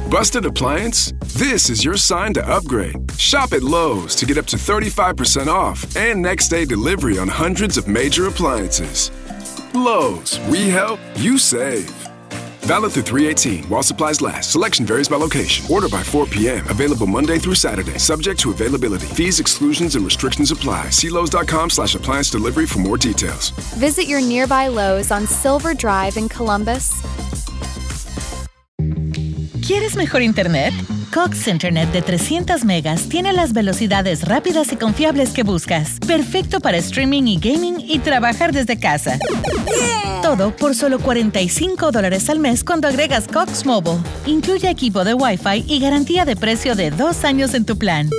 Busted appliance? This is your sign to upgrade. Shop at Lowe's to get up to 35% off and next day delivery on hundreds of major appliances. Lowe's, we help, you save. Valid through 3/18 while supplies last. Selection varies by location. Order by 4 p.m. Available Monday through Saturday. Subject to availability. Fees, exclusions, and restrictions apply. See Lowe's.com/appliance delivery for more details. Visit your nearby Lowe's on Silver Drive in Columbus. ¿Quieres mejor internet? Cox Internet de 300 megas tiene las velocidades rápidas y confiables que buscas. Perfecto para streaming y gaming y trabajar desde casa. Todo por solo $45 al mes cuando agregas Cox Mobile. Incluye equipo de Wi-Fi y garantía de precio de 2 años en tu plan.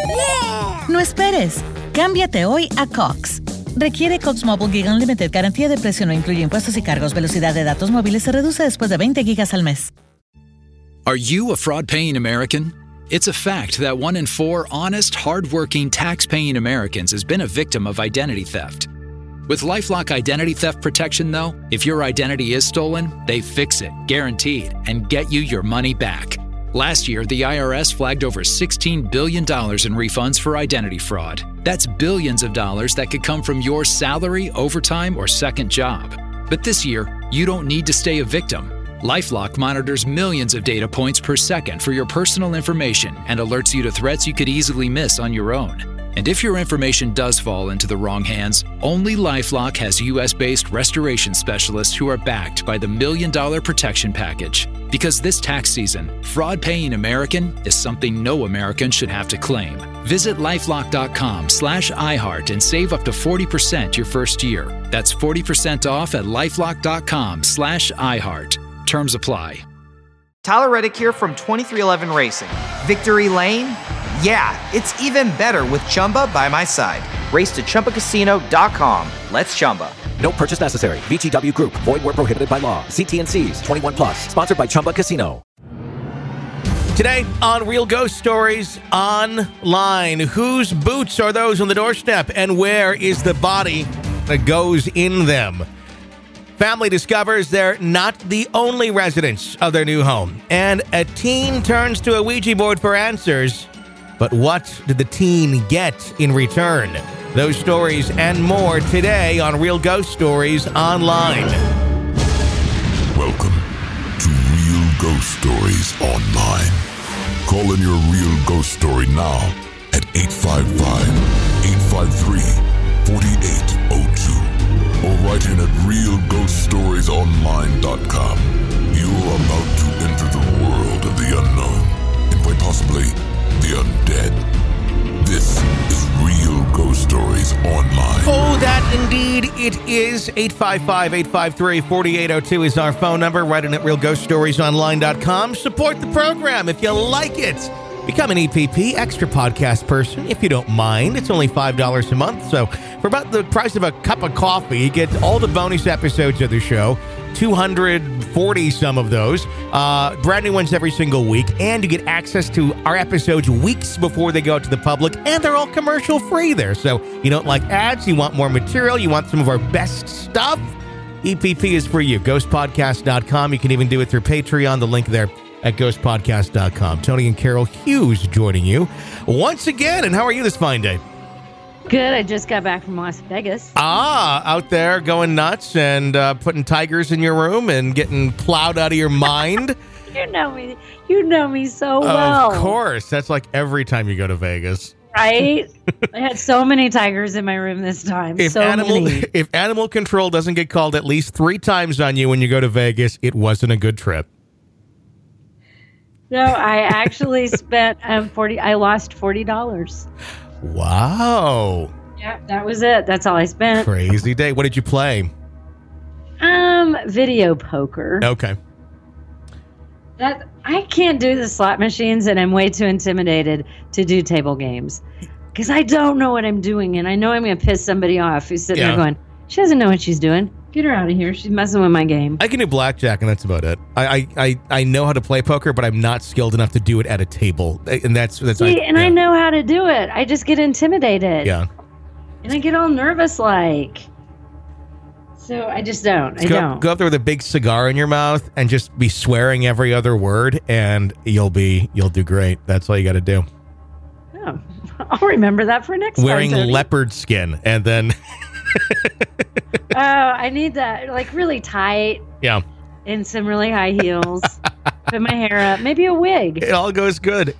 No esperes. Cámbiate hoy a Cox. Requiere Cox Mobile Gig Unlimited. Garantía de precio no incluye impuestos y cargos. Velocidad de datos móviles se reduce después de 20 gigas al mes. Are you a fraud-paying American? It's a fact that 1 in 4 honest, hard-working, tax-paying Americans has been a victim of identity theft. With LifeLock Identity Theft Protection, though, if your identity is stolen, they fix it, guaranteed, and get you your money back. Last year, the IRS flagged over $16 billion in refunds for identity fraud. That's billions of dollars that could come from your salary, overtime, or second job. But this year, you don't need to stay a victim. LifeLock monitors millions of data points per second for your personal information and alerts you to threats you could easily miss on your own. And if your information does fall into the wrong hands, only LifeLock has U.S.-based restoration specialists who are backed by the $1 Million Protection Package. Because this tax season, fraud-paying American is something no American should have to claim. Visit LifeLock.com/iHeart and save up to 40% your first year. That's 40% off at LifeLock.com/iHeart. Terms apply. Tyler Reddick here from 23XI Racing. Victory Lane? Yeah, it's even better with Chumba by my side. Race to ChumbaCasino.com. Let's Chumba. No purchase necessary. VGW Group. Void where prohibited by law. See T&Cs. 21 plus. Sponsored by Chumba Casino. Today on Real Ghost Stories Online, whose boots are those on the doorstep and where is the body that goes in them? Family discovers they're not the only residents of their new home, and a teen turns to a Ouija board for answers. But what did the teen get in return? Those stories and more today on Real Ghost Stories Online. Welcome to Real Ghost Stories Online. Call in your real ghost story now at 855-853-4802. Or write in at realghoststoriesonline.com. You're about to enter the world of the unknown and quite possibly the undead. This is Real Ghost Stories Online. Oh, that indeed it is. 855-853-4802 is our phone number. Write in at realghoststoriesonline.com. Support the program if you like it. Become an EPP, extra podcast person, if you don't mind. It's only $5 a month, so for about the price of a cup of coffee, you get all the bonus episodes of the show, 240 some of those, brand new ones every single week, and you get access to our episodes weeks before they go out to the public, and they're all commercial free there. So you don't like ads, you want more material, you want some of our best stuff, EPP is for you. Ghostpodcast.com. You can even do it through Patreon, the link there at ghostpodcast.com. Tony and Carol Hughes joining you once again. And how are you this fine day? Good. I just got back from Las Vegas. Out there going nuts and putting tigers in your room and getting plowed out of your mind. You know me so well. Of course. That's like every time you go to Vegas. Right? I had so many tigers in my room this time. If animal control doesn't get called at least 3 times on you when you go to Vegas, it wasn't a good trip. No, I actually spent I lost $40. Wow. Yeah, that was it. That's all I spent. Crazy day. What did you play? Video poker. Okay. I can't do the slot machines, and I'm way too intimidated to do table games because I don't know what I'm doing, and I know I'm going to piss somebody off who's sitting there going, she doesn't know what she's doing. Get her out of here. She's messing with my game. I can do blackjack, and that's about it. I know how to play poker, but I'm not skilled enough to do it at a table, and that's. I know how to do it. I just get intimidated. Yeah. And I get all nervous, like. So I just don't. Go up there with a big cigar in your mouth and just be swearing every other word, and you'll do great. That's all you got to do. Oh, I'll remember that for next time. Wearing leopard skin, and then. Oh, I need that, like really tight. Yeah. And some really high heels. Put my hair up. Maybe a wig. It all goes good.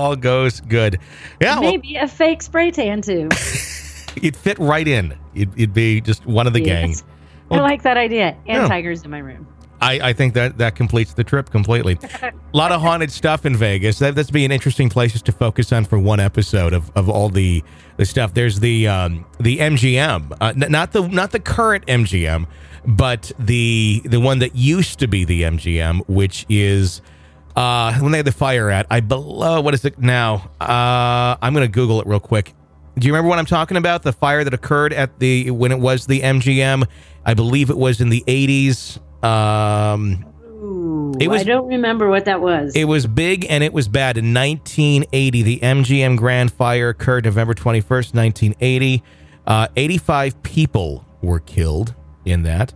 Yeah. Maybe a fake spray tan too. You'd fit right in. You'd be just one of the gang. I like that idea. And tigers in my room. I think that completes the trip completely. A lot of haunted stuff in Vegas. That's be an interesting places to focus on for one episode of all the stuff. There's the MGM, not the current MGM, but the one that used to be the MGM, which is when they had the fire at. What is it now? I'm going to Google it real quick. Do you remember what I'm talking about? The fire that occurred at when it was the MGM. I believe it was in the 80s. I don't remember what that was. It was big and it was bad. In 1980, the MGM Grand Fire occurred November 21st, 1980. 85 people were killed in that.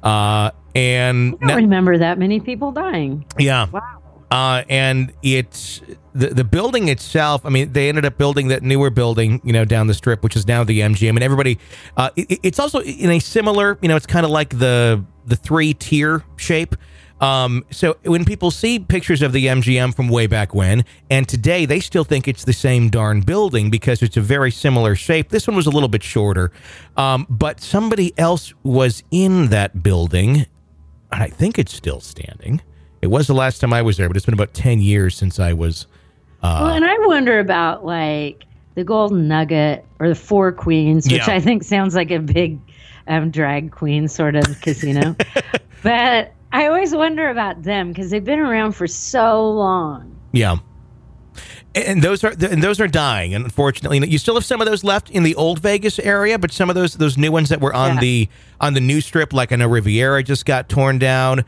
And I don't remember that many people dying. Yeah. Wow. And it's the building itself. I mean, they ended up building that newer building, down the strip, which is now the MGM. And everybody, it's also in a similar, it's kind of like the 3-tier shape. So when people see pictures of the MGM from way back when, and today they still think it's the same darn building because it's a very similar shape. This one was a little bit shorter, but somebody else was in that building, and I think it's still standing. It was the last time I was there, but it's been about 10 years since I was. Well, and I wonder about like the Golden Nugget or the Four Queens, which I think sounds like a big drag queen sort of casino. But I always wonder about them because they've been around for so long. Yeah. And those are dying, unfortunately. You still have some of those left in the old Vegas area, but some of those new ones that were on the new strip, like I know Riviera just got torn down.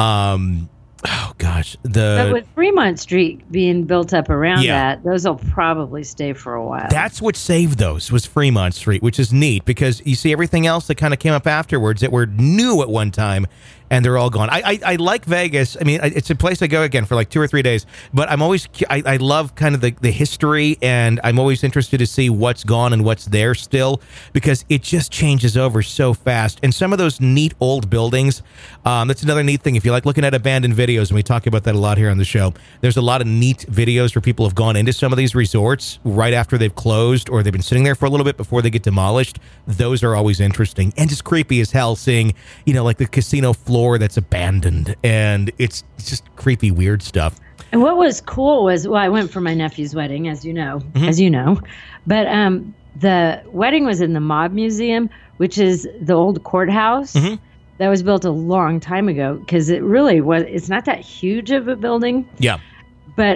Oh gosh, but with Fremont Street being built up around that, those will probably stay for a while. That's what saved those was Fremont Street, which is neat because you see everything else that kind of came up afterwards that were new at one time, and they're all gone. I like Vegas. I mean, it's a place I go again for like 2 or 3 days, but I love kind of the history, and I'm always interested to see what's gone and what's there still because it just changes over so fast. And some of those neat old buildings, that's another neat thing. If you like looking at abandoned videos, and we talk about that a lot here on the show, there's a lot of neat videos where people have gone into some of these resorts right after they've closed or they've been sitting there for a little bit before they get demolished. Those are always interesting and just creepy as hell seeing, like the casino floor that's abandoned, and it's just creepy, weird stuff. And what was cool was, I went for my nephew's wedding, as you know, but the wedding was in the Mob Museum, which is the old courthouse that was built a long time ago because it's not that huge of a building. Yeah. But,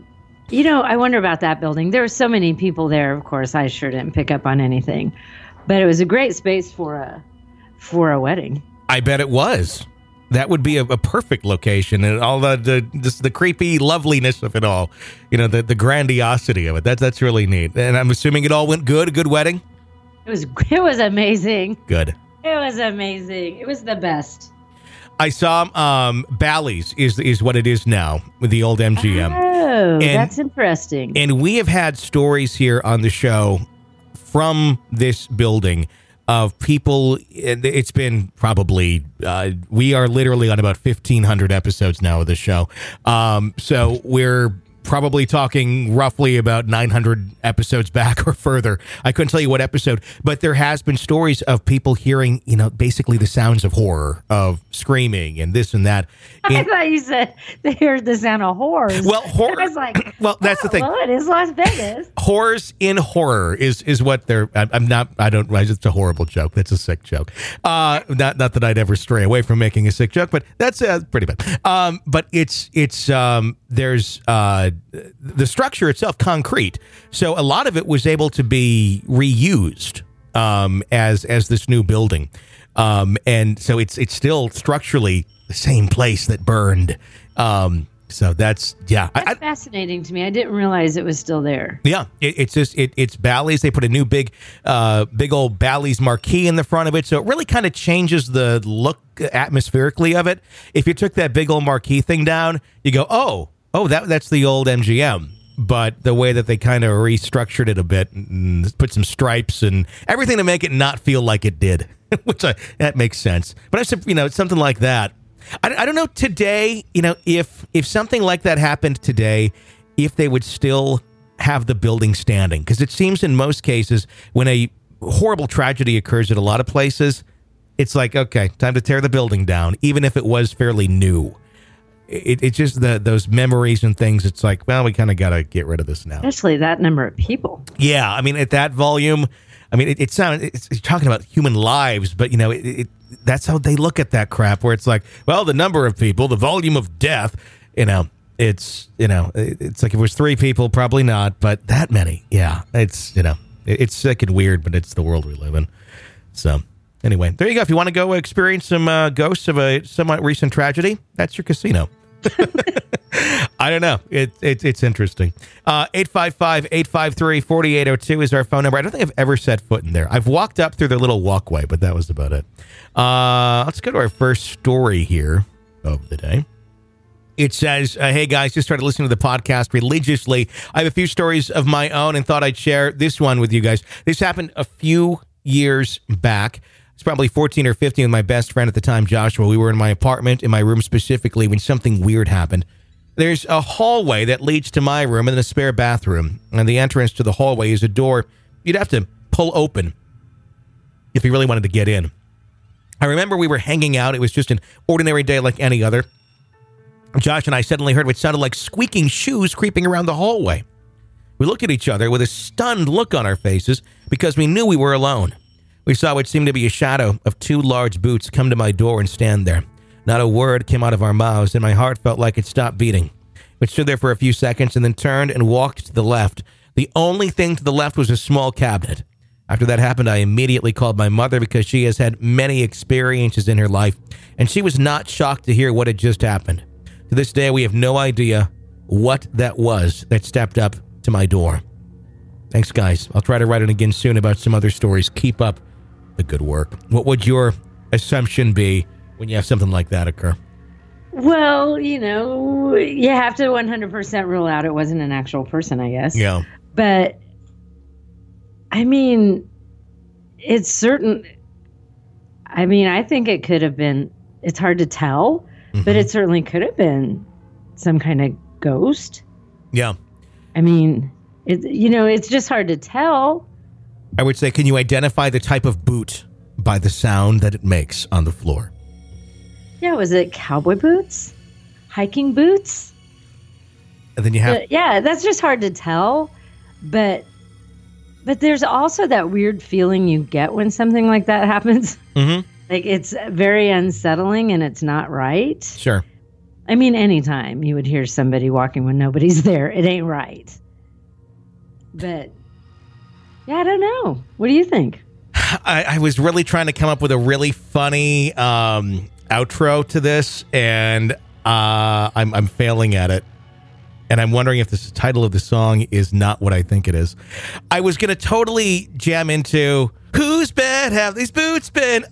I wonder about that building. There were so many people there, of course, I sure didn't pick up on anything, but it was a great space for a wedding. I bet it was. That would be a perfect location, and all the creepy loveliness of it all, the grandiosity of it. That's really neat. And I'm assuming it all went good. A good wedding. It was amazing. Good. It was amazing. It was the best. I saw Bally's is what it is now with the old MGM. Oh, that's interesting. And we have had stories here on the show from this building of people. It's been probably we are literally on about 1,500 episodes now of the show, so we're probably talking roughly about 900 episodes back or further. I couldn't tell you what episode, but there has been stories of people hearing, basically the sounds of horror, of screaming and this and that. I thought you said they heard the sound of horrors. Well, horror. I was like, that's the thing. Well, it is Las Vegas. Horrors in horror is what they're. It's a horrible joke. That's a sick joke. Not that I'd ever stray away from making a sick joke, but that's pretty bad. But it's there's the structure itself concrete, so a lot of it was able to be reused as this new building, and so it's still structurally the same place that burned. So that's fascinating to me. I didn't realize it was still there. Yeah, it's Bally's. They put a new big old Bally's marquee in the front of it, so it really kind of changes the look atmospherically of it. If you took that big old marquee thing down, you go, oh, that's the old MGM. But the way that they kind of restructured it a bit and put some stripes and everything to make it not feel like it did, which that makes sense. But I said, something like that. I don't know today, if something like that happened today, if they would still have the building standing. Because it seems in most cases, when a horrible tragedy occurs at a lot of places, it's like, okay, time to tear the building down, even if it was fairly new. It's just those memories and things. It's like, well, we kind of got to get rid of this now. Especially that number of people. Yeah, I mean, at that volume, I mean, it's talking about human lives, but, that's how they look at that crap, where it's like, well, the number of people, the volume of death, it's like if it was 3 people, probably not, but that many. Yeah, it's sick and weird, but it's the world we live in. So anyway, there you go. If you want to go experience some ghosts of a somewhat recent tragedy, that's your casino. I don't know. It's interesting. 855-853-4802 is our phone number. I don't think I've ever set foot in there. I've walked up through the little walkway, but that was about it. Let's go to our first story here of the day. It says, hey guys, just started listening to the podcast religiously. I have a few stories of my own and thought I'd share this one with you guys. This happened a few years back. It's probably 14 or 15 with my best friend at the time, Joshua. We were in my apartment, in my room specifically, when something weird happened. There's a hallway that leads to my room and then a spare bathroom. And the entrance to the hallway is a door you'd have to pull open if you really wanted to get in. I remember we were hanging out. It was just an ordinary day like any other. Josh and I suddenly heard what sounded like squeaking shoes creeping around the hallway. We looked at each other with a stunned look on our faces because we knew we were alone. We saw what seemed to be a shadow of 2 large boots come to my door and stand there. Not a word came out of our mouths, and my heart felt like it stopped beating. We stood there for a few seconds and then turned and walked to the left. The only thing to the left was a small cabinet. After that happened, I immediately called my mother because she has had many experiences in her life, and she was not shocked to hear what had just happened. To this day, we have no idea what that was that stepped up to my door. Thanks, guys. I'll try to write it again soon about some other stories. Keep up the good work. What would your assumption be when you have something like that occur? Well, you have to 100% rule out it wasn't an actual person, I guess. Yeah. But, I mean, it's certain. I mean, I think it could have been, it's hard to tell, but it certainly could have been some kind of ghost. Yeah. I mean, it's just hard to tell. I would say, can you identify the type of boot by the sound that it makes on the floor? Yeah, was it cowboy boots? Hiking boots? And then you have... yeah, that's just hard to tell. But there's also that weird feeling you get when something like that happens. Mm-hmm. Like, it's very unsettling and it's not right. Sure. I mean, anytime you would hear somebody walking when nobody's there, it ain't right. But... yeah, I don't know. What do you think? I was really trying to come up with a really funny outro to this, and I'm failing at it. And I'm wondering if the title of the song is not what I think it is. I was going to totally jam into "Whose Bed Have These Boots Been?"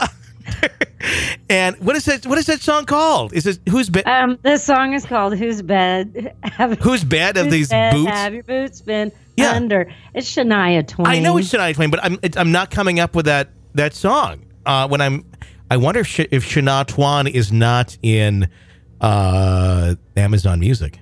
And what is that song called? Is it "Whose Bed"? The song is called "Whose Bed Have These Boots? Have your boots been under?" It's Shania Twain. I know it's Shania Twain, but I'm not coming up with that song. I wonder if Shania Twain is not in Amazon Music.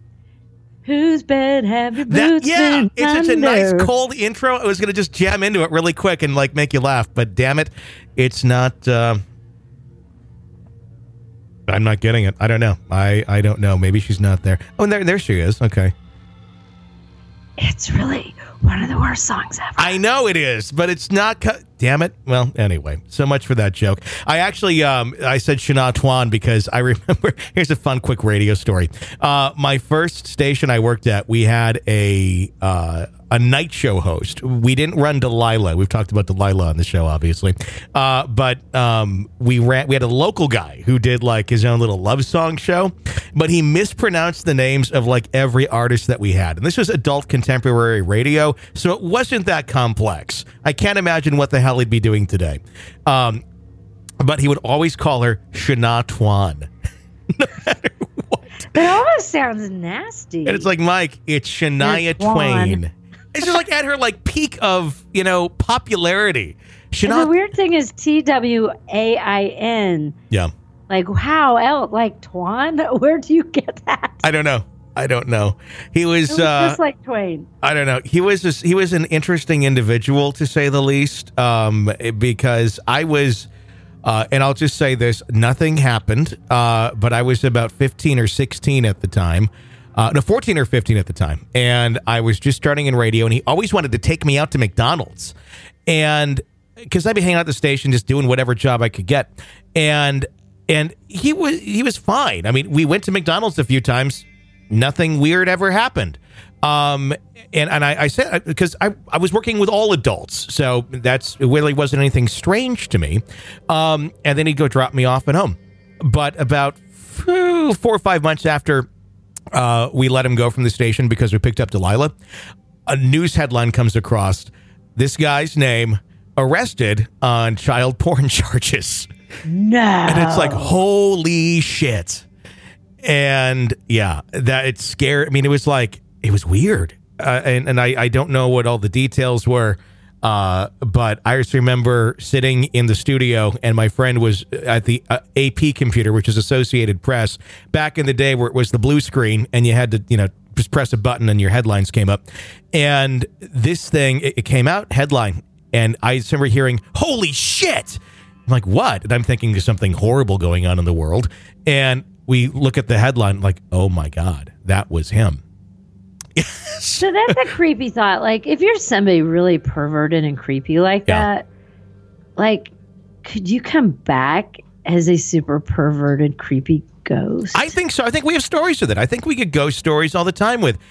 Whose bed have your boots been it's under? such a nice cold intro. I was going to just jam into it really quick and make you laugh, but damn it, it's not. I'm not getting it. I don't know. I don't know. Maybe she's not there. Oh, and there she is. Okay. It's really one of the worst songs ever. I know it is, but it's not. damn it. Well, anyway, so much for that joke. I actually, I said Shania Twain because I remember, here's a fun, quick radio story. My first station I worked at, we had a night show host. We didn't run Delilah. We've talked about Delilah on the show, obviously. But we had a local guy who did like his own little love song show, but he mispronounced the names of like every artist that we had. And this was adult contemporary radio, so it wasn't that complex. I can't imagine what the hell he'd be doing today. But he would always call her Shania Twain. No matter what. That almost sounds nasty. And it's like, Mike, it's Shania Twain. It's just like at her like peak of, popularity. The weird thing is TWAIN. Yeah. Like, how else? Like Twan? Where do you get that? I don't know. He was just like Twain. I don't know. He was an interesting individual, to say the least, because I was, and I'll just say this, nothing happened, but I was about 15 or 16 at the time. 14 or 15 at the time. And I was just starting in radio, and he always wanted to take me out to McDonald's. And because I'd be hanging out at the station, just doing whatever job I could get. And he was fine. I mean, we went to McDonald's a few times. Nothing weird ever happened. And I said, because I was working with all adults, so it really wasn't anything strange to me. And then he'd go drop me off at home. But about 4 or 5 months after we let him go from the station because we picked up Delilah, a news headline comes across, this guy's name arrested on child porn charges. No. And it's like, holy shit. And yeah, that it scared. I mean, it was weird. And I don't know what all the details were. But I just remember sitting in the studio, and my friend was at the AP computer, which is Associated Press, back in the day where it was the blue screen and you had to, just press a button and your headlines came up. And this thing, it came out, headline, and I remember hearing, holy shit! I'm like, what? And I'm thinking there's something horrible going on in the world. And we look at the headline like, oh my God, that was him. So that's a creepy thought. Like, if you're somebody really perverted and creepy like that, like, could you come back as a super perverted, creepy ghost? I think so. I think we have stories with it. I think we get ghost stories all the time with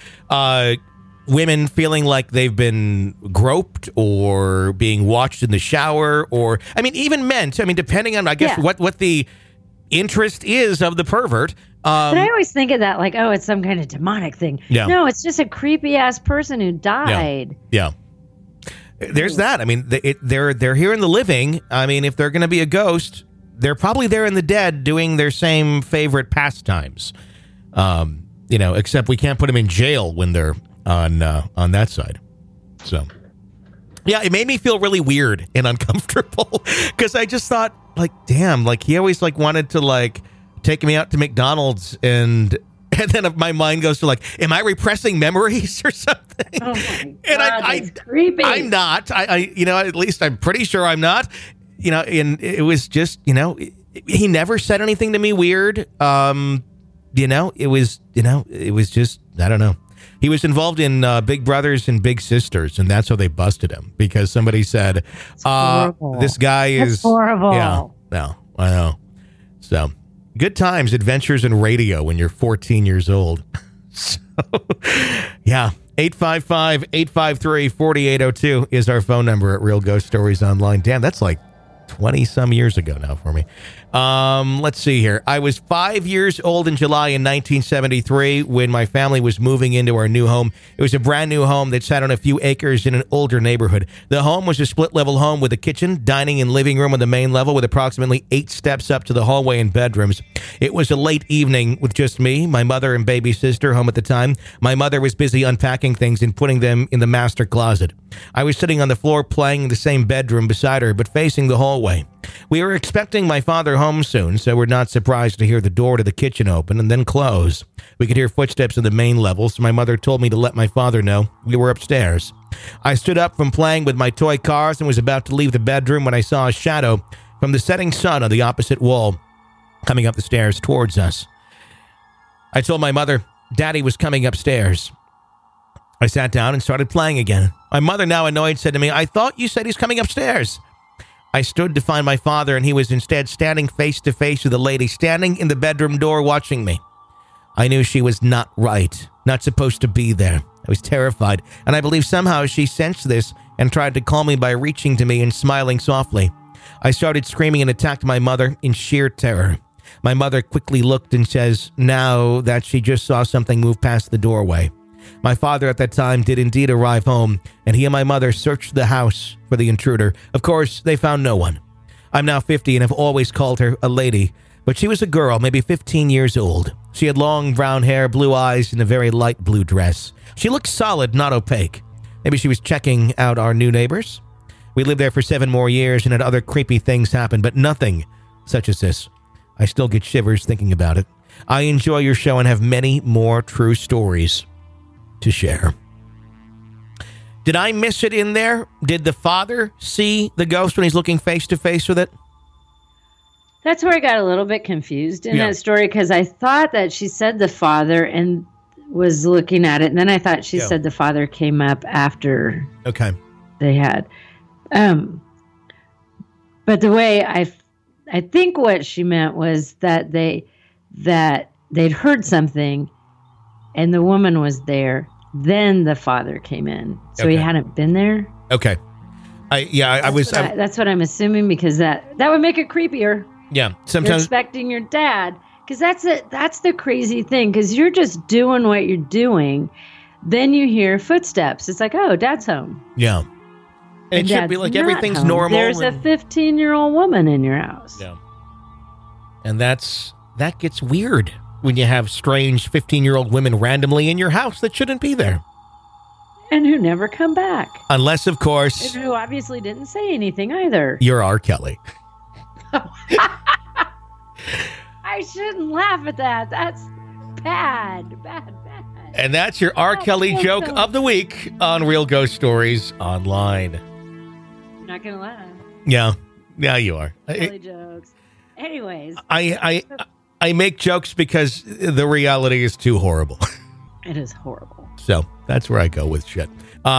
women feeling like they've been groped or being watched in the shower, or, I mean, even men. I mean, depending on, I guess, what the interest is of the pervert. But I always think of that like, oh, it's some kind of demonic thing. Yeah. No, it's just a creepy ass person who died. Yeah. There's that. I mean, they're here in the living. I mean, if they're going to be a ghost, they're probably there in the dead doing their same favorite pastimes. Except we can't put them in jail when they're on that side. So, yeah, it made me feel really weird and uncomfortable because I just thought, like, damn, like he always like wanted to like take me out to McDonald's, and then my mind goes to like, am I repressing memories or something? Oh my God, and that's creepy. I'm not. I at least I'm pretty sure I'm not. And it was just, he never said anything to me weird. It was just, I don't know. He was involved in Big Brothers and Big Sisters, and that's how they busted him, because somebody said, this guy is... That's horrible. Yeah, no, I know. So, good times, adventures in radio when you're 14 years old. So, yeah, 855-853-4802 is our phone number at Real Ghost Stories Online. Damn, that's like 20-some years ago now for me. Let's see here. I was 5 years old in July in 1973 when my family was moving into our new home. It was a brand new home that sat on a few acres in an older neighborhood. The home was a split-level home with a kitchen, dining, and living room on the main level with approximately 8 steps up to the hallway and bedrooms. It was a late evening with just me, my mother, and baby sister home at the time. My mother was busy unpacking things and putting them in the master closet. I was sitting on the floor playing in the same bedroom beside her, but facing the hallway. We were expecting my father home soon, so we're not surprised to hear the door to the kitchen open and then close. We could hear footsteps on the main level, so my mother told me to let my father know we were upstairs. I stood up from playing with my toy cars and was about to leave the bedroom when I saw a shadow from the setting sun on the opposite wall coming up the stairs towards us. I told my mother Daddy was coming upstairs. I sat down and started playing again. My mother, now annoyed, said to me, I thought you said he's coming upstairs. I stood to find my father, and he was instead standing face to face with a lady standing in the bedroom door watching me. I knew she was not right, not supposed to be there. I was terrified, and I believe somehow she sensed this and tried to calm me by reaching to me and smiling softly. I started screaming and attacked my mother in sheer terror. My mother quickly looked and says now that she just saw something move past the doorway. My father at that time did indeed arrive home, and he and my mother searched the house for the intruder. Of course, they found no one. I'm now 50 and have always called her a lady, but she was a girl, maybe 15 years old. She had long brown hair, blue eyes, and a very light blue dress. She looked solid, not opaque. Maybe she was checking out our new neighbors. We lived there for 7 more years and had other creepy things happen, but nothing such as this. I still get shivers thinking about it. I enjoy your show and have many more true stories to share. Did I miss it in there? Did the father see the ghost when he's looking face to face with it? That's where I got a little bit confused in that story, because I thought that she said the father and was looking at it, and then I thought she said the father came up after they had. But the way I think what she meant was that they'd heard something, and the woman was there. Then the father came in, so he hadn't been there. Okay, I was. That's what I'm assuming, because that would make it creepier. Yeah, sometimes you're expecting your dad, because that's the crazy thing, because you're just doing what you're doing, then you hear footsteps. It's like, oh, dad's home. Yeah, and it should be like everything's home. normal. There's a 15-year-old woman in your house. Yeah, and that gets weird when you have strange 15-year-old women randomly in your house that shouldn't be there. And who never come back. Unless, of course... And who obviously didn't say anything either. You're R. Kelly. I shouldn't laugh at that. That's bad. And that's your R. Kelly joke of the week on Real Ghost Stories Online. I'm not going to laugh. Yeah, you are. Kelly jokes. Anyways. I make jokes because the reality is too horrible. It is horrible. So that's where I go with shit.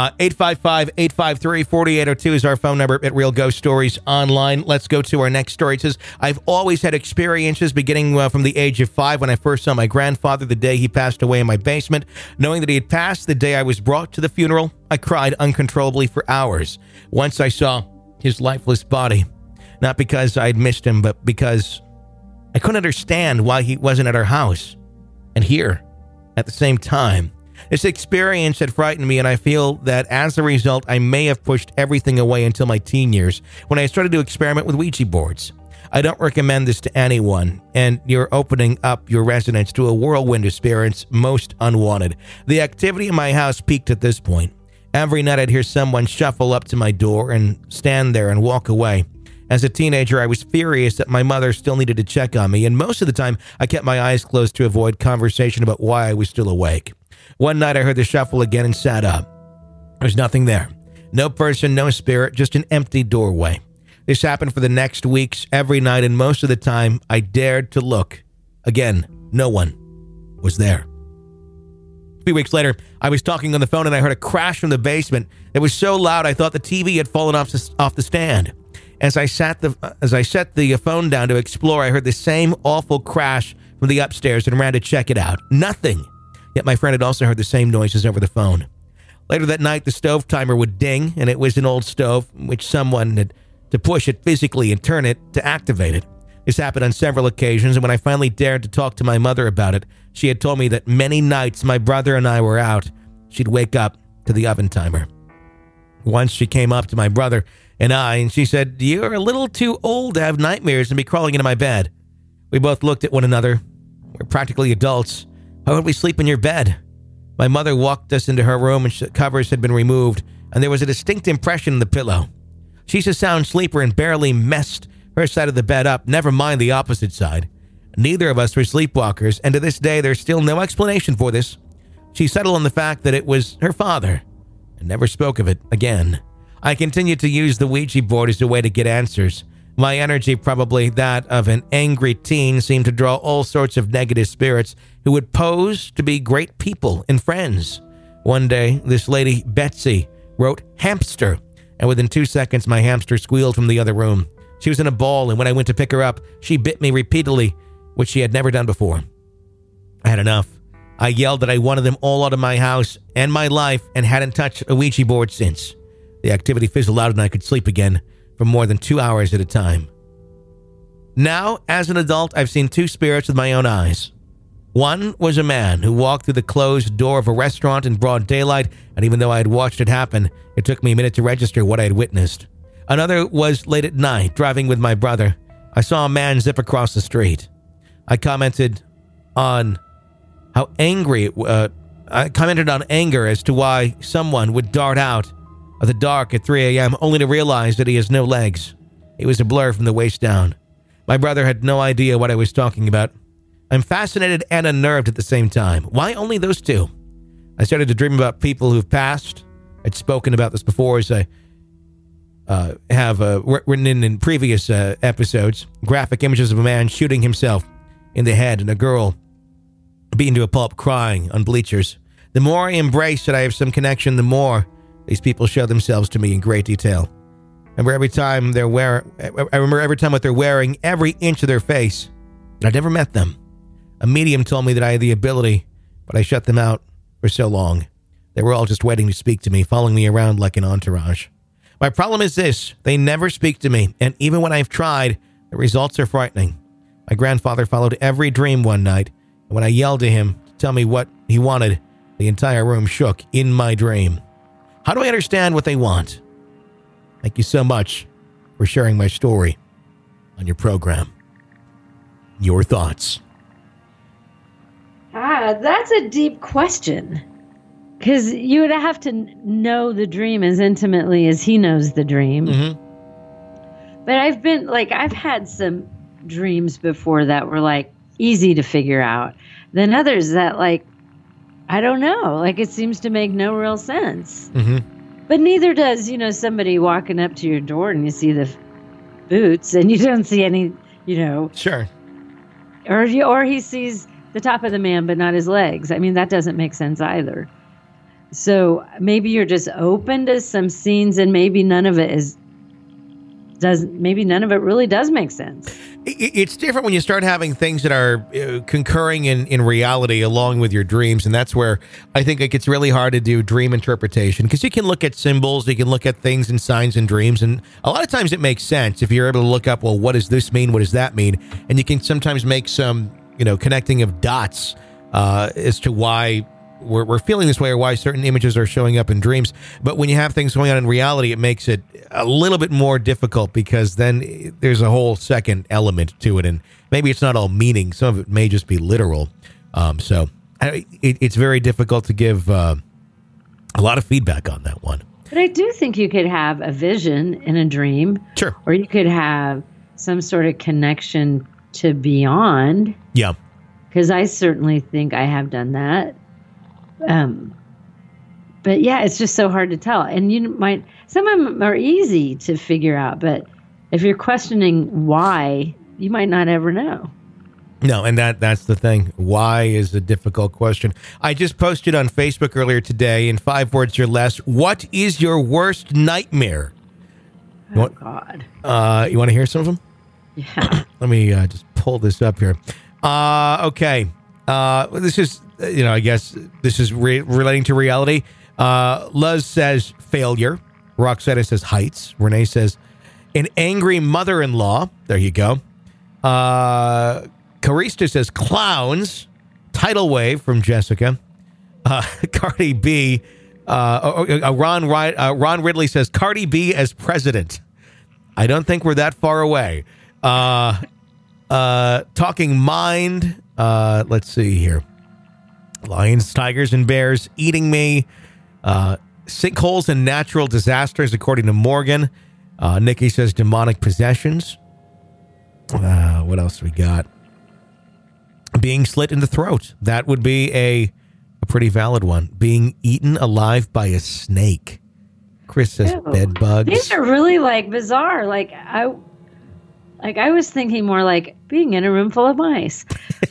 855-853-4802 is our phone number at Real Ghost Stories Online. Let's go to our next story. It says, I've always had experiences beginning from the age of 5 when I first saw my grandfather the day he passed away in my basement. Knowing that he had passed the day I was brought to the funeral, I cried uncontrollably for hours. Once I saw his lifeless body, not because I'd missed him, but because I couldn't understand why he wasn't at our house and here at the same time. This experience had frightened me, and I feel that as a result, I may have pushed everything away until my teen years when I started to experiment with Ouija boards. I don't recommend this to anyone, and you're opening up your residence to a whirlwind of spirits most unwanted. The activity in my house peaked at this point. Every night I'd hear someone shuffle up to my door and stand there and walk away. As a teenager, I was furious that my mother still needed to check on me, and most of the time, I kept my eyes closed to avoid conversation about why I was still awake. One night, I heard the shuffle again and sat up. There was nothing there. No person, no spirit, just an empty doorway. This happened for the next weeks, every night, and most of the time, I dared to look. Again, no one was there. A few weeks later, I was talking on the phone, and I heard a crash from the basement. It was so loud, I thought the TV had fallen off the stand. As I set the phone down to explore, I heard the same awful crash from the upstairs and ran to check it out. Nothing. Yet my friend had also heard the same noises over the phone. Later that night, the stove timer would ding, and it was an old stove, which someone had to push it physically and turn it to activate it. This happened on several occasions, and when I finally dared to talk to my mother about it, she had told me that many nights my brother and I were out, she'd wake up to the oven timer. Once she came up to my brother and I, and she said, "You're a little too old to have nightmares and be crawling into my bed." We both looked at one another. We're practically adults. How would we sleep in your bed? My mother walked us into her room, and the covers had been removed, and there was a distinct impression in the pillow. She's a sound sleeper and barely messed her side of the bed up, never mind the opposite side. Neither of us were sleepwalkers, and to this day, there's still no explanation for this. She settled on the fact that it was her father, and never spoke of it again. I continued to use the Ouija board as a way to get answers. My energy, probably that of an angry teen, seemed to draw all sorts of negative spirits who would pose to be great people and friends. One day, this lady, Betsy, wrote hamster and within 2 seconds, my hamster squealed from the other room. She was in a ball, and when I went to pick her up, she bit me repeatedly, which she had never done before. I had enough. I yelled that I wanted them all out of my house and my life and hadn't touched a Ouija board since. The activity fizzled out and I could sleep again for more than 2 hours at a time. Now, as an adult, I've seen 2 spirits with my own eyes. One was a man who walked through the closed door of a restaurant in broad daylight, and even though I had watched it happen, it took me a minute to register what I had witnessed. Another was late at night, driving with my brother. I saw a man zip across the street. I commented on anger as to why someone would dart out of the dark at 3 a.m. only to realize that he has no legs. He was a blur from the waist down. My brother had no idea what I was talking about. I'm fascinated and unnerved at the same time. Why only those 2? I started to dream about people who've passed. I'd spoken about this before, as I have written in previous episodes. Graphic images of a man shooting himself in the head and a girl beaten to a pulp crying on bleachers. The more I embrace that I have some connection, the more these people show themselves to me in great detail. I remember every time what they're wearing, every inch of their face. But I'd never met them. A medium told me that I had the ability, but I shut them out for so long. They were all just waiting to speak to me, following me around like an entourage. My problem is this: they never speak to me, and even when I've tried, the results are frightening. My grandfather followed every dream one night, and when I yelled to him to tell me what he wanted, the entire room shook in my dream. How do I understand what they want? Thank you so much for sharing my story on your program. Your thoughts? That's a deep question. Because you would have to know the dream as intimately as he knows the dream. Mm-hmm. But I've had some dreams before that were easy to figure out. Then others that I don't know, it seems to make no real sense. Mm-hmm. But neither does, somebody walking up to your door and you see the boots and you don't see any, Sure. Or he sees the top of the man but not his legs. I mean, that doesn't make sense either. So maybe you're just open to some scenes and maybe none of it really does make sense. It's different when you start having things that are concurring in reality along with your dreams. And that's where I think it gets really hard to do dream interpretation, because you can look at symbols, you can look at things and signs in dreams. And a lot of times it makes sense if you're able to look up, well, what does this mean? What does that mean? And you can sometimes make some, connecting of dots as to why we're feeling this way or why certain images are showing up in dreams. But when you have things going on in reality, it makes it a little bit more difficult, because then there's a whole second element to it. And maybe it's not all meaning. Some of it may just be literal. So it's very difficult to give a lot of feedback on that one. But I do think you could have a vision in a dream. Sure. Or you could have some sort of connection to beyond. Yeah. Because I certainly think I have done that. But yeah, it's just so hard to tell. And some of them are easy to figure out, but if you're questioning why, you might not ever know. No, and that's the thing. Why is a difficult question. I just posted on Facebook earlier today, in 5 words or less, what is your worst nightmare? God. You want to hear some of them? Yeah. Let me just pull this up here. Okay. This is, I guess this is relating to reality. Luz says failure. Roxetta says heights. Renee says an angry mother-in-law. There you go. Carista says clowns. Tidal wave from Jessica. Cardi B. Ron Ridley says Cardi B as president. I don't think we're that far away. Talking mind. Let's see here. Lions, tigers, and bears eating me. Sinkholes and natural disasters, according to Morgan. Nikki says demonic possessions. What else we got? Being slit in the throat. That would be a pretty valid one. Being eaten alive by a snake. Chris says bed bugs. These are really bizarre. Like, I was thinking more like being in a room full of mice.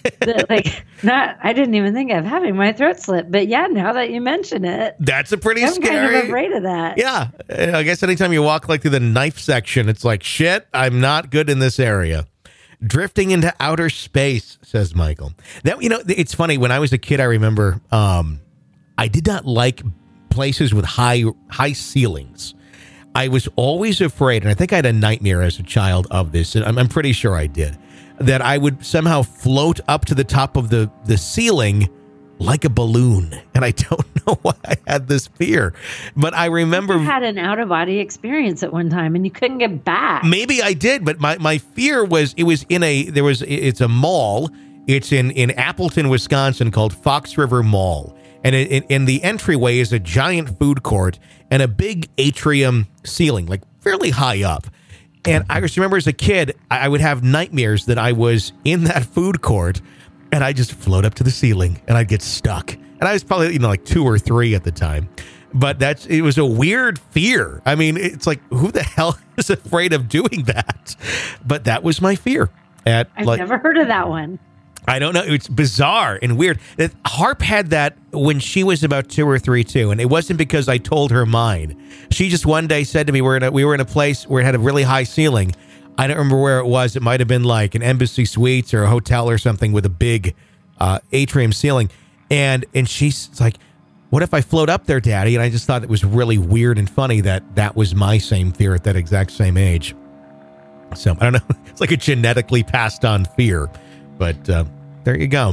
I didn't even think of having my throat slit. But yeah, now that you mention it, that's a pretty scary. I'm kind of afraid of that. Yeah. I guess anytime you walk like through the knife section, it's like, shit, I'm not good in this area. Drifting into outer space, says Michael. That, it's funny. When I was a kid, I remember I did not like places with high ceilings. I was always afraid, and I think I had a nightmare as a child of this, and I'm pretty sure I did, that I would somehow float up to the top of the ceiling like a balloon. And I don't know why I had this fear, but I remember you had an out-of-body experience at one time and you couldn't get back. Maybe I did, but my fear was it's a mall. It's in Appleton, Wisconsin, called Fox River Mall. And in the entryway is a giant food court and a big atrium ceiling, like fairly high up. And I just remember as a kid, I would have nightmares that I was in that food court and I just float up to the ceiling and I'd get stuck. And I was probably, like 2 or 3 at the time. But it was a weird fear. I mean, it's like, who the hell is afraid of doing that? But that was my fear. I've never heard of that one. I don't know. It's bizarre and weird. Harp had that when she was about 2 or 3 too, and it wasn't because I told her mine. She just one day said to me, we were in a place where it had a really high ceiling. I don't remember where it was. It might have been like an Embassy Suites or a hotel or something with a big atrium ceiling. And she's like, "What if I float up there, Daddy?" And I just thought it was really weird and funny that was my same fear at that exact same age. So I don't know. It's like a genetically passed on fear, but. There you go.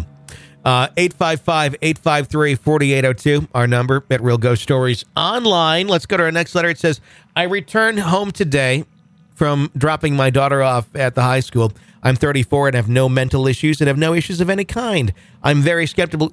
855-853-4802, our number at Real Ghost Stories Online. Let's go to our next letter. It says, I returned home today from dropping my daughter off at the high school. I'm 34 and have no mental issues and have no issues of any kind. I'm very skeptical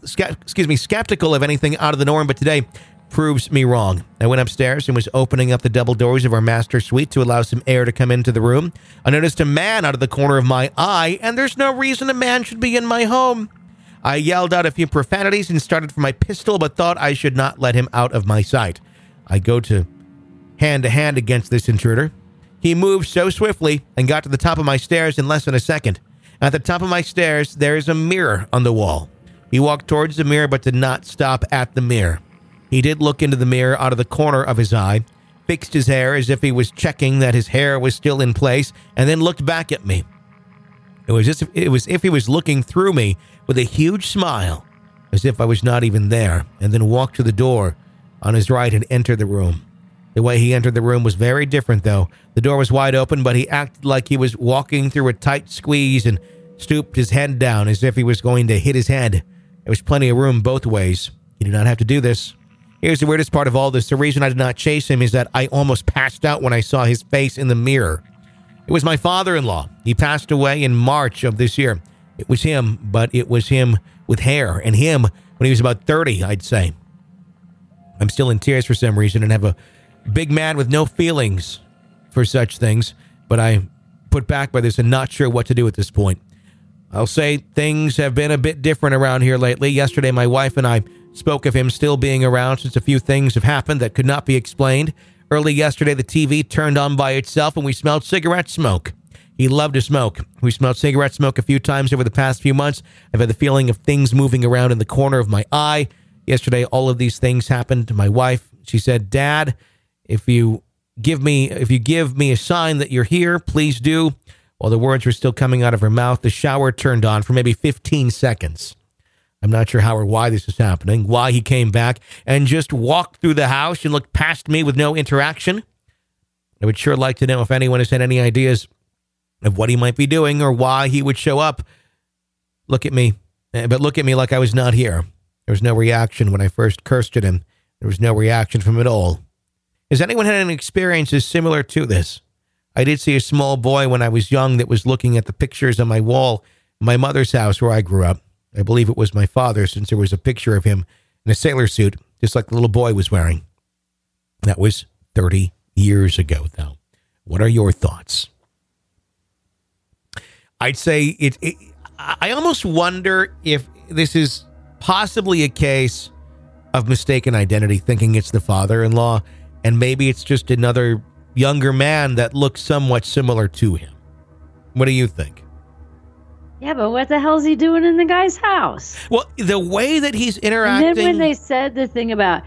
of anything out of the norm, but today proves me wrong. I went upstairs and was opening up the double doors of our master suite to allow some air to come into the room. I noticed a man out of the corner of my eye, and there's no reason a man should be in my home. I yelled out a few profanities and started for my pistol, but thought I should not let him out of my sight. I go to hand against this intruder. He moved so swiftly and got to the top of my stairs in less than a second. At the top of my stairs, there is a mirror on the wall. He walked towards the mirror, but did not stop at the mirror. He did look into the mirror out of the corner of his eye, fixed his hair as if he was checking that his hair was still in place, and then looked back at me. It was as if he was looking through me with a huge smile, as if I was not even there, and then walked to the door on his right and entered the room. The way he entered the room was very different, though. The door was wide open, but he acted like he was walking through a tight squeeze and stooped his head down as if he was going to hit his head. There was plenty of room both ways. He did not have to do this. Here's the weirdest part of all this. The reason I did not chase him is that I almost passed out when I saw his face in the mirror. It was my father-in-law. He passed away in March of this year. It was him, but it was him with hair, and him when he was about 30, I'd say. I'm still in tears for some reason and have a big man with no feelings for such things, but I'm put back by this and not sure what to do at this point. I'll say things have been a bit different around here lately. Yesterday, my wife and I spoke of him still being around since a few things have happened that could not be explained. Early yesterday, the TV turned on by itself and we smelled cigarette smoke. He loved to smoke. We smelled cigarette smoke a few times over the past few months. I've had the feeling of things moving around in the corner of my eye. Yesterday, all of these things happened to my wife. She said, "Dad, if you give me a sign that you're here, please do." While the words were still coming out of her mouth, the shower turned on for maybe 15 seconds. I'm not sure how or why this is happening, why he came back and just walked through the house and looked past me with no interaction. I would sure like to know if anyone has had any ideas of what he might be doing or why he would show up. Look at me like I was not here. There was no reaction when I first cursed at him. There was no reaction from it all. Has anyone had any experiences similar to this? I did see a small boy when I was young that was looking at the pictures on my wall in my mother's house where I grew up. I believe it was my father, since there was a picture of him in a sailor suit, just like the little boy was wearing. That was 30 years ago, though. What are your thoughts? I'd say I almost wonder if this is possibly a case of mistaken identity, thinking it's the father-in-law, and maybe it's just another younger man that looks somewhat similar to him. What do you think? Yeah, but what the hell's he doing in the guy's house? Well, the way that he's interacting. And then when they said the thing about,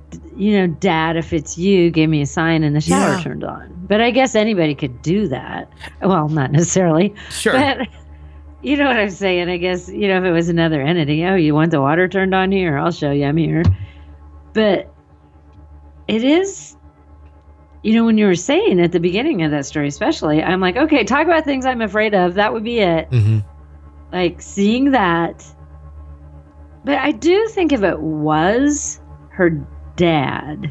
Dad, if it's you, give me a sign, and the shower turned on. But I guess anybody could do that. Well, not necessarily. Sure. But you know what I'm saying? I guess, if it was another entity, you want the water turned on here? I'll show you, I'm here. But it is, when you were saying at the beginning of that story, especially, I'm like, okay, talk about things I'm afraid of. That would be it. Mm-hmm. Like seeing that. But I do think if it was her dad,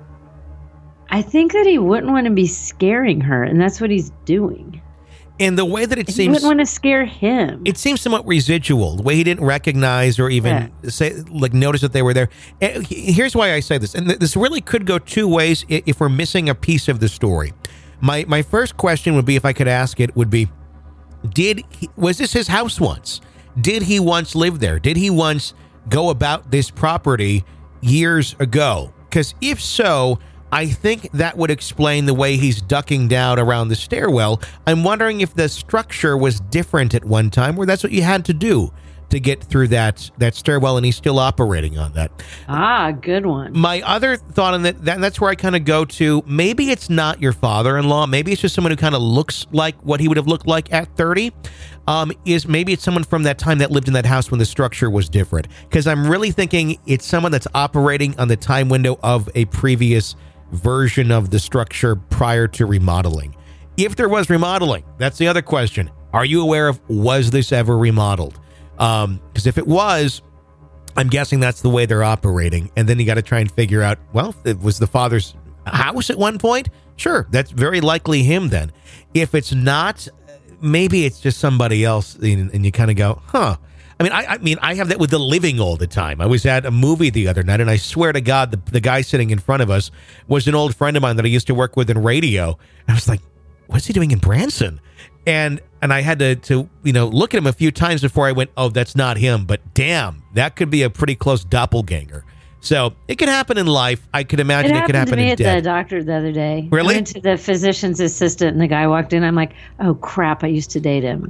I think that he wouldn't want to be scaring her, and that's what he's doing. And the way that it seems... He wouldn't want to scare him. It seems somewhat residual, the way he didn't recognize or even notice that they were there. And here's why I say this, and this really could go two ways if we're missing a piece of the story. My first question would be, if I could ask it, would be, was this his house once? Did he once live there? Did he once go about this property years ago? Because if so, I think that would explain the way he's ducking down around the stairwell. I'm wondering if the structure was different at one time, where that's what you had to do to get through that stairwell, and he's still operating on that. Good one. My other thought on that's where I kind of go to, maybe it's not your father-in-law. Maybe it's just someone who kind of looks like what he would have looked like at 30. Maybe it's someone from that time that lived in that house when the structure was different. Because I'm really thinking it's someone that's operating on the time window of a previous version of the structure prior to remodeling. If there was remodeling, that's the other question. Are you aware of, was this ever remodeled? Because if it was, I'm guessing that's the way they're operating. And then you got to try and figure out, well, it was the father's house at one point. Sure, that's very likely him then. If it's not, maybe it's just somebody else, and you kind of go, huh. I mean, I have that with The Living all the time. I was at a movie the other night, and I swear to God, the guy sitting in front of us was an old friend of mine that I used to work with in radio. And I was like, what's he doing in Branson? And I had to look at him a few times before I went, oh, that's not him. But damn, that could be a pretty close doppelganger. So it could happen in life. I could imagine it could happen in death. It happened to me at the doctor the other day. Really? I went to the physician's assistant, and the guy walked in. I'm like, oh, crap, I used to date him.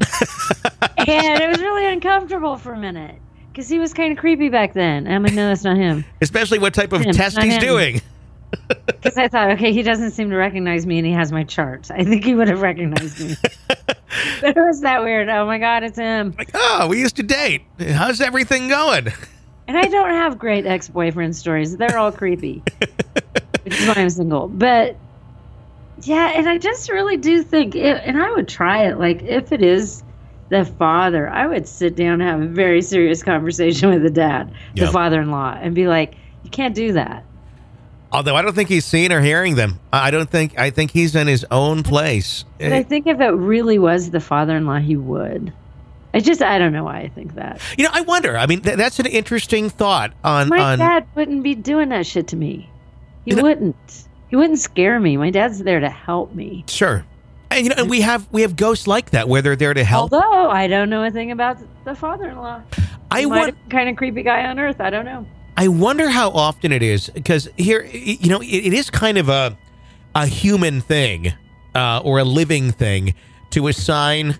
And it was really uncomfortable for a minute because he was kind of creepy back then. I'm like, no, that's not him. Especially what type of test he's doing. Because I thought, okay, he doesn't seem to recognize me, and he has my charts. I think he would have recognized me. But it was that weird. Oh, my God, it's him. Like, oh, we used to date. How's everything going? And I don't have great ex-boyfriend stories. They're all creepy, which is why I'm single. But, yeah, and I just really do think, and I would try it, like, if it is the father, I would sit down and have a very serious conversation with the dad, the father-in-law, and be like, you can't do that. Although I don't think he's seeing or hearing them. I think he's in his own place. But I think if it really was the father-in-law, he would. I don't know why I think that. I wonder. I mean, that's an interesting thought. My dad wouldn't be doing that shit to me. He wouldn't. He wouldn't scare me. My dad's there to help me. Sure. And and we have ghosts like that where they're there to help. Although I don't know a thing about the father-in-law. He might have been kind of creepy guy on earth. I don't know. I wonder how often it is, because here, it is kind of a human thing or a living thing to assign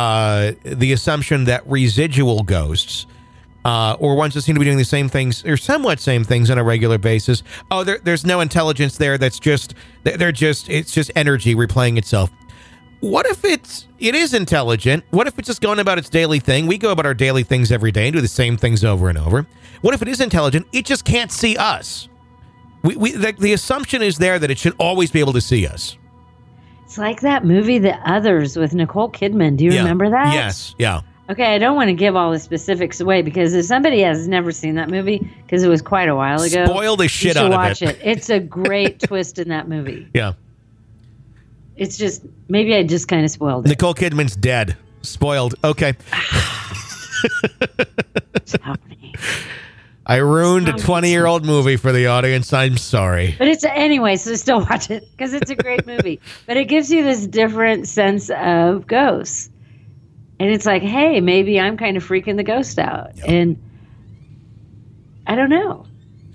the assumption that residual ghosts or ones that seem to be doing the same things or somewhat same things on a regular basis. Oh, there's no intelligence there. It's just energy replaying itself. What if it is intelligent? What if it's just going about its daily thing? We go about our daily things every day and do the same things over and over. What if it is intelligent? It just can't see us. The assumption is there that it should always be able to see us. It's like that movie, The Others, with Nicole Kidman. Do you remember that? Yes, yeah. Okay, I don't want to give all the specifics away because if somebody has never seen that movie, because it was quite a while ago, spoil the shit out of it. Watch it. It's a great twist in that movie. Yeah. It's just, maybe I just kind of spoiled it. Nicole Kidman's dead. Spoiled. Okay. Tony. I ruined a 20-year-old movie for the audience. I'm sorry. But anyway, so still watch it because it's a great movie. But it gives you this different sense of ghosts. And it's like, hey, maybe I'm kind of freaking the ghost out. Yep. And I don't know.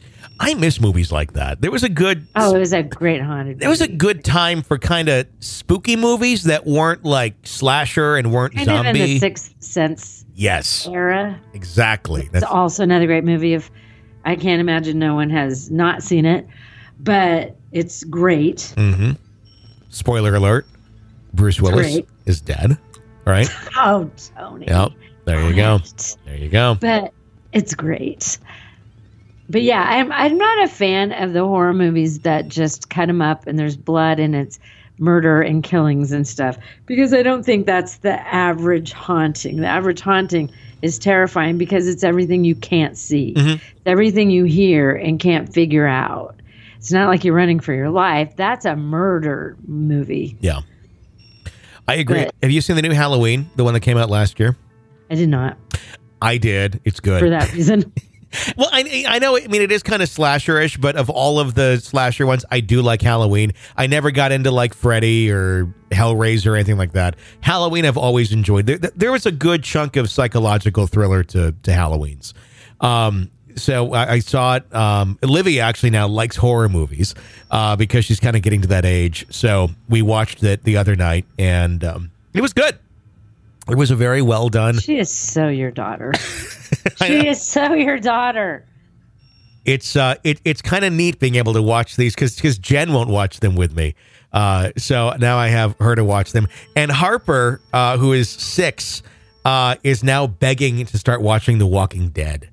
I miss movies like that. There was a good... Oh, it was a great haunted movie. There was a good time for kind of spooky movies that weren't like slasher and weren't kind zombie. Kind of in the Sixth Sense era. Exactly. It's also another great movie. I can't imagine no one has not seen it, but it's great. Mm-hmm. Spoiler alert, Bruce Willis is dead, right? Oh, Tony. Yep. There you go. There you go. But it's great. But yeah, I'm not a fan of the horror movies that just cut them up and there's blood and it's murder and killings and stuff, because I don't think that's the average haunting. The average haunting is terrifying because it's everything you can't see. Mm-hmm. It's everything you hear and can't figure out. It's not like you're running for your life. That's a murder movie. Yeah. I agree. Have you seen the new Halloween, the one that came out last year? I did not. I did. It's good. For that reason. Well, I know, I mean, it is kind of slasher-ish, but of all of the slasher ones, I do like Halloween. I never got into like Freddy or Hellraiser or anything like that. Halloween I've always enjoyed. There was a good chunk of psychological thriller to Halloweens. So I saw it. Olivia actually now likes horror movies because she's kind of getting to that age. So we watched it the other night, and it was good. It was a very well done. She is so your daughter. She is so your daughter. It's kind of neat being able to watch these because Jen won't watch them with me. So now I have her to watch them. And Harper, who is 6, is now begging to start watching The Walking Dead.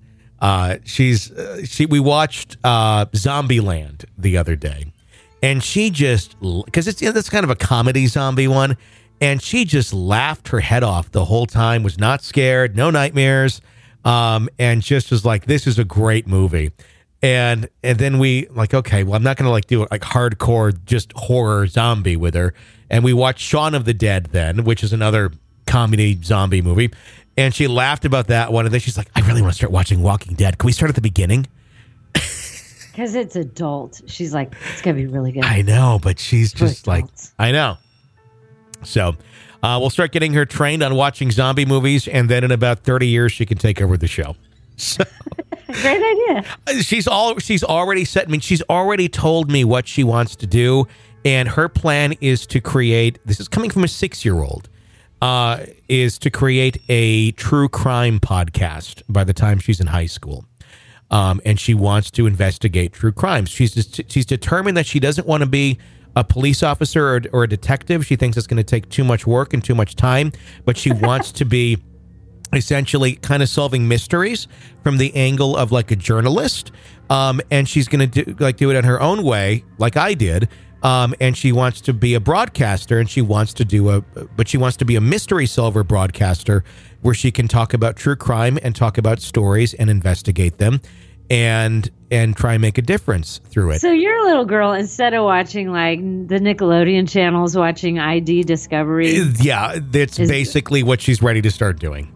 We watched Zombieland the other day, and she just, because it's kind of a comedy zombie one, and she just laughed her head off the whole time, was not scared, no nightmares, and just was like, this is a great movie. And then we like, okay, well, I'm not gonna like do it like hardcore just horror zombie with her. And we watched Shaun of the Dead then, which is another comedy zombie movie. And she laughed about that one. And then she's like, I really want to start watching Walking Dead. Can we start at the beginning? Because it's adult. She's like, it's going to be really good. I know, but she's just like, I know. So we'll start getting her trained on watching zombie movies. And then in about 30 years, she can take over the show. So, great idea. She's already set. I mean, she's already told me what she wants to do. And her plan is to create, this is coming from a 6-year-old. Is to create a true crime podcast by the time she's in high school. And she wants to investigate true crimes. She's determined that she doesn't want to be a police officer or a detective. She thinks it's going to take too much work and too much time, but she wants to be essentially kind of solving mysteries from the angle of like a journalist. And she's going to do it in her own way, like I did. And she wants to be a broadcaster, and she wants to be a mystery solver broadcaster where she can talk about true crime and talk about stories and investigate them and try and make a difference through it. So your little girl, instead of watching like the Nickelodeon channels, watching ID Discovery. Yeah, that's basically what she's ready to start doing.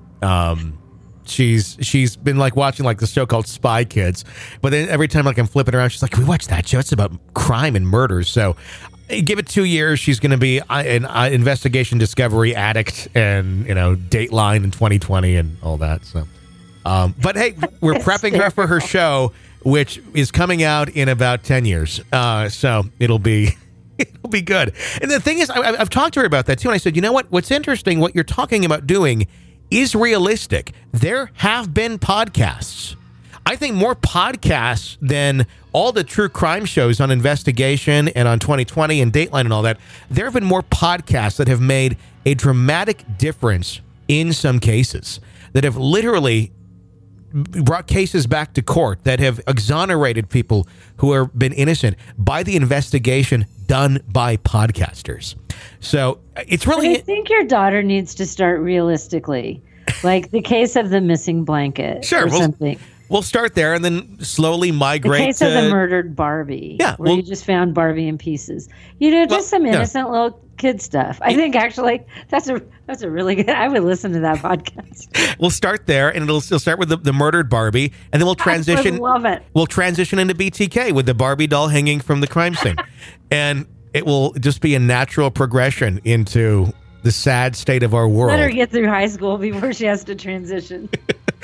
She's been like watching like the show called Spy Kids, but then every time like I'm flipping around, she's like, "Can we watch that show? It's about crime and murders." So give it 2 years, she's going to be an investigation discovery addict, and Dateline in 2020 and all that. So, but hey, we're prepping her for her show, which is coming out in about 10 years. So it'll be good. And the thing is, I've talked to her about that too, and I said, you know what? What's interesting? What you're talking about doing is realistic. There have been podcasts. I think more podcasts than all the true crime shows on Investigation and on 2020 and Dateline and all that. There have been more podcasts that have made a dramatic difference in some cases, that have literally brought cases back to court, that have exonerated people who have been innocent by the investigation done by podcasters. So it's really... I think your daughter needs to start realistically, like the case of the missing blanket or something. We'll start there and then slowly migrate the case of the murdered Barbie, where you just found Barbie in pieces. Just some innocent little kid stuff. I think actually that's a really good. I would listen to that podcast. We'll start there, and it'll start with the murdered Barbie, and then we'll transition. I love it. We'll transition into BTK with the Barbie doll hanging from the crime scene, and it will just be a natural progression into the sad state of our world. Let her get through high school before she has to transition.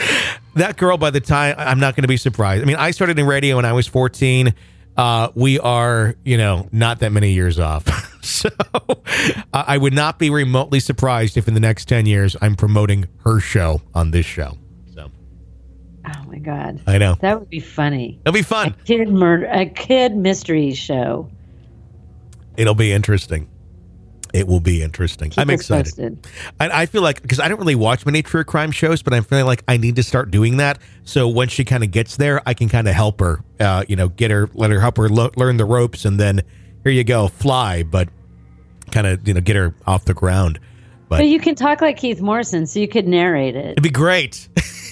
that girl, by the time, I'm not going to be surprised. I mean, I started in radio when I was 14. We are, not that many years off. So I would not be remotely surprised if in the next 10 years I'm promoting her show on this show. So. Oh my God. I know. That would be funny. It'll be fun. A kid mystery show. It'll be interesting. It will be interesting. I'm excited. I feel like, because I don't really watch many true crime shows, but I'm feeling like I need to start doing that. So when she kind of gets there, I can kind of help her, let her help her learn the ropes, and then here you go, fly, but kind of, get her off the ground. But you can talk like Keith Morrison, so you could narrate it. It'd be great.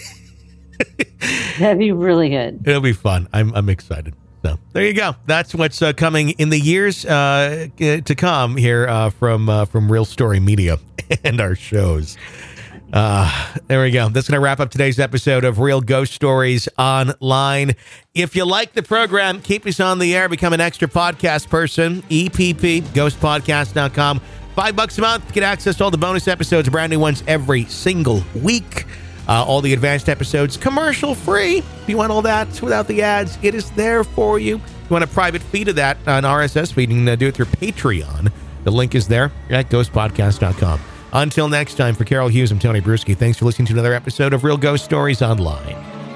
That'd be really good. It'll be fun. I'm excited. So there you go. That's what's coming in the years to come here from Real Story Media and our shows. There we go. That's going to wrap up today's episode of Real Ghost Stories Online. If you like the program, keep us on the air. Become an extra podcast person. EPP, ghostpodcast.com. $5 a month. Get access to all the bonus episodes, brand new ones every single week. All the advanced episodes, commercial free. If you want all that without the ads, it is there for you. If you want a private feed of that, an RSS feed, you can do it through Patreon. The link is there at ghostpodcast.com. Until next time, for Carol Hughes, I'm Tony Bruschi. Thanks for listening to another episode of Real Ghost Stories Online.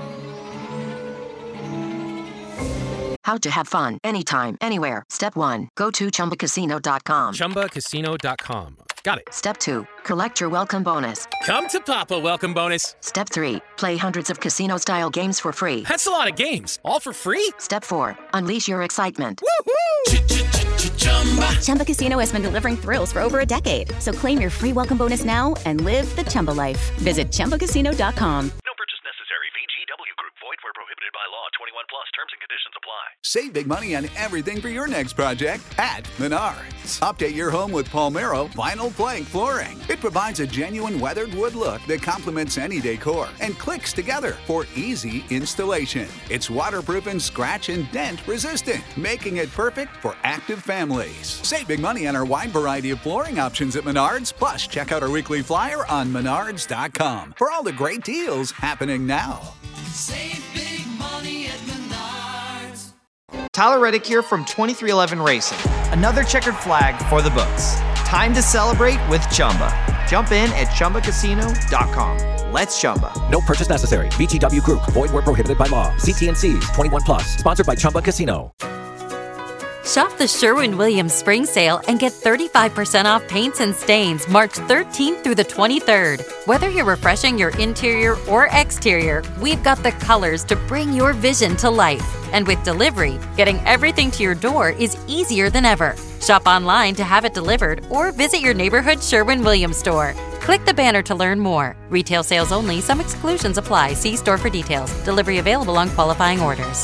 How to have fun anytime, anywhere. Step 1. Go to ChumbaCasino.com. ChumbaCasino.com. Got it. Step 2. Collect your welcome bonus. Come to Papa welcome bonus. Step 3. Play hundreds of casino-style games for free. That's a lot of games. All for free? Step 4. Unleash your excitement. Woohoo! Chumba Casino has been delivering thrills for over a decade. So claim your free welcome bonus now and live the Chumba life. Visit ChumbaCasino.com. No purchase necessary. VGW Group. Void where prohibited by law. 21 plus. Terms and conditions apply. Save big money on everything for your next project at Menards. Update your home with Palmero vinyl plank flooring. It provides a genuine weathered wood look that complements any decor and clicks together for easy installation. It's waterproof and scratch and dent resistant, making it perfect for active families. Save big money on our wide variety of flooring options at Menards. Plus, check out our weekly flyer on Menards.com for all the great deals happening now. Save big money at Menards. Tyler Reddick here from 2311 Racing. Another checkered flag for the books. Time to celebrate with Chumba. Jump in at ChumbaCasino.com. Let's Chumba. No purchase necessary. VGW Group. Void where prohibited by law. CT&Cs. 21 plus. Sponsored by Chumba Casino. Shop the Sherwin-Williams Spring Sale and get 35% off paints and stains March 13th through the 23rd. Whether you're refreshing your interior or exterior, we've got the colors to bring your vision to life. And with delivery, getting everything to your door is easier than ever. Shop online to have it delivered or visit your neighborhood Sherwin-Williams store. Click the banner to learn more. Retail sales only. Some exclusions apply. See store for details. Delivery available on qualifying orders.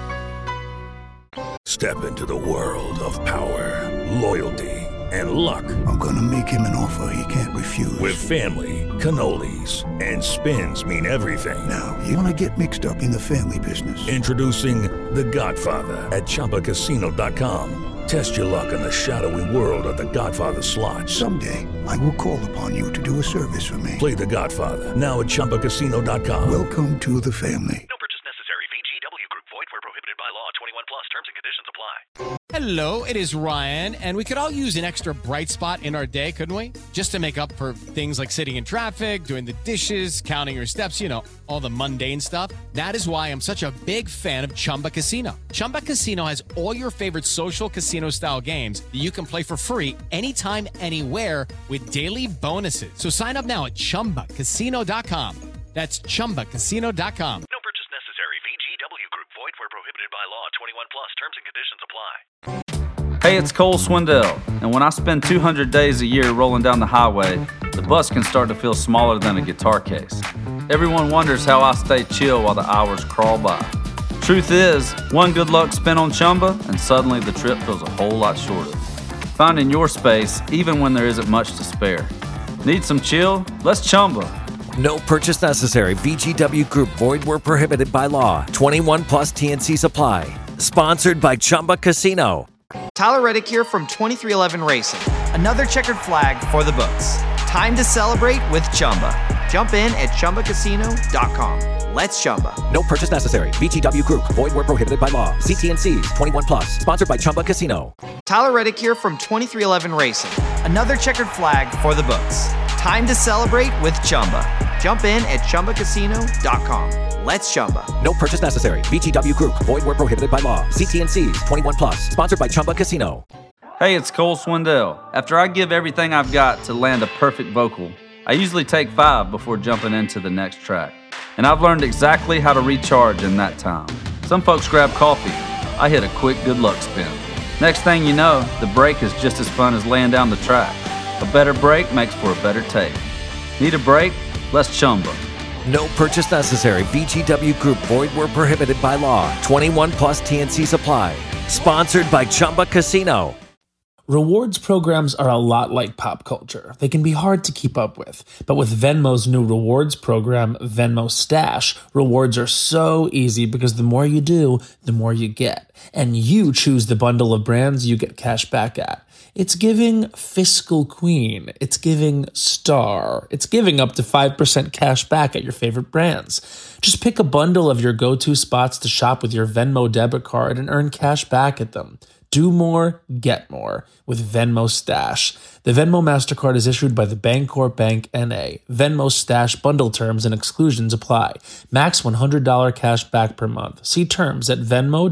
Step into the world of power, loyalty, and luck. I'm gonna make him an offer he can't refuse. With family, cannolis, and spins mean everything. Now, you wanna get mixed up in the family business. Introducing The Godfather at ChumbaCasino.com. Test your luck in the shadowy world of The Godfather slot. Someday, I will call upon you to do a service for me. Play The Godfather, now at ChumbaCasino.com. Welcome to the family. No purchase necessary. VGW Group. Void where prohibited by law. 21 plus. Terms and conditions apply. Hello, it is Ryan, and we could all use an extra bright spot in our day, couldn't we? Just to make up for things like sitting in traffic, doing the dishes, counting your steps, all the mundane stuff. That is why I'm such a big fan of Chumba Casino. Chumba Casino has all your favorite social casino-style games that you can play for free anytime, anywhere with daily bonuses. So sign up now at ChumbaCasino.com. That's ChumbaCasino.com. No purchase necessary. VGW Group. Void where prohibited by law. 21 plus. Terms and conditions apply. Hey, it's Cole Swindell, and when I spend 200 days a year rolling down the highway, the bus can start to feel smaller than a guitar case. Everyone wonders how I stay chill while the hours crawl by. Truth is, one good luck spent on Chumba, and suddenly the trip feels a whole lot shorter. Finding your space, even when there isn't much to spare. Need some chill? Let's Chumba. No purchase necessary. VGW Group. Void where prohibited by law. 21 plus T&Cs apply. Sponsored by Chumba Casino. Tyler Reddick here from 2311 Racing. Another checkered flag for the books. Time to celebrate with Chumba. Jump in at ChumbaCasino.com. Let's Chumba. No purchase necessary. VGW Group. Void where prohibited by law. See T&Cs. 21 plus. Sponsored by Chumba Casino. Tyler Reddick here from 2311 Racing. Another checkered flag for the books. Time to celebrate with Chumba. Jump in at ChumbaCasino.com. Let's Chumba. No purchase necessary. VGW Group. Void where prohibited by law. See T&Cs. 21 plus. Sponsored by Chumba Casino. Hey, it's Cole Swindell. After I give everything I've got to land a perfect vocal, I usually take 5 before jumping into the next track. And I've learned exactly how to recharge in that time. Some folks grab coffee. I hit a quick good luck spin. Next thing you know, the break is just as fun as laying down the track. A better break makes for a better take. Need a break? Let's Chumba. No purchase necessary. VGW Group. Void where prohibited by law. 21 plus T&C supply. Sponsored by Chumba Casino. Rewards programs are a lot like pop culture. They can be hard to keep up with. But with Venmo's new rewards program, Venmo Stash, rewards are so easy because the more you do, the more you get. And you choose the bundle of brands you get cash back at. It's giving Fiscal Queen. It's giving Star. It's giving up to 5% cash back at your favorite brands. Just pick a bundle of your go-to spots to shop with your Venmo debit card and earn cash back at them. Do more, get more with Venmo Stash. The Venmo MasterCard is issued by the Bancorp Bank N.A. Venmo Stash bundle terms and exclusions apply. Max $100 cash back per month. See terms at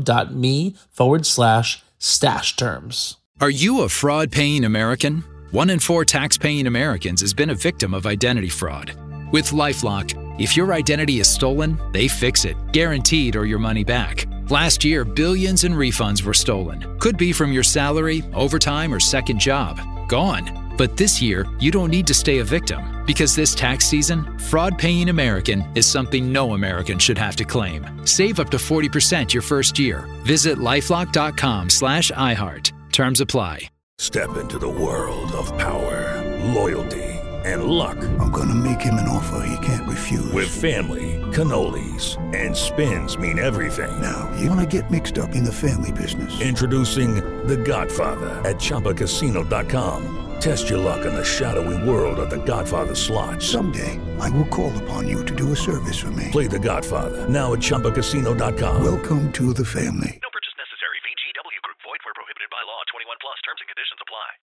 venmo.me/stash terms. Are you a fraud-paying American? 1 in 4 tax-paying Americans has been a victim of identity fraud. With LifeLock, if your identity is stolen, they fix it, guaranteed, or your money back. Last year, billions in refunds were stolen. Could be from your salary, overtime, or second job. Gone. But this year, you don't need to stay a victim, because this tax season, fraud-paying American is something no American should have to claim. Save up to 40% your first year. Visit LifeLock.com/iHeart. Terms apply. Step into the world of power, loyalty, and luck. I'm gonna make him an offer he can't refuse. With family, cannolis, and spins mean everything. Now, you wanna get mixed up in the family business. Introducing The Godfather at ChumbaCasino.com. Test your luck in the shadowy world of The Godfather slot. Someday, I will call upon you to do a service for me. Play The Godfather now at ChumbaCasino.com. Welcome to the family. No